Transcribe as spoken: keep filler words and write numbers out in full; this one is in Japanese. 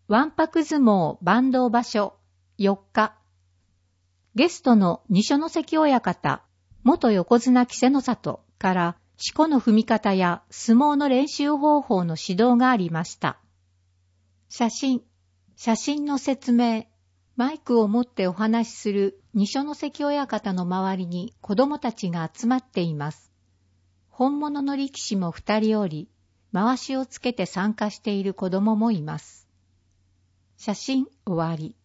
わんぱく相撲坂東場所よっか。ゲストの二所ノ関親方、元横綱稀勢の里から四股の踏み方や相撲の練習方法の指導がありました。写真、写真の説明、マイクを持ってお話しする二所ノ関親方の周りに子供たちが集まっています。本物の力士も二人おり、回しをつけて参加している子供もいます。写真終わり。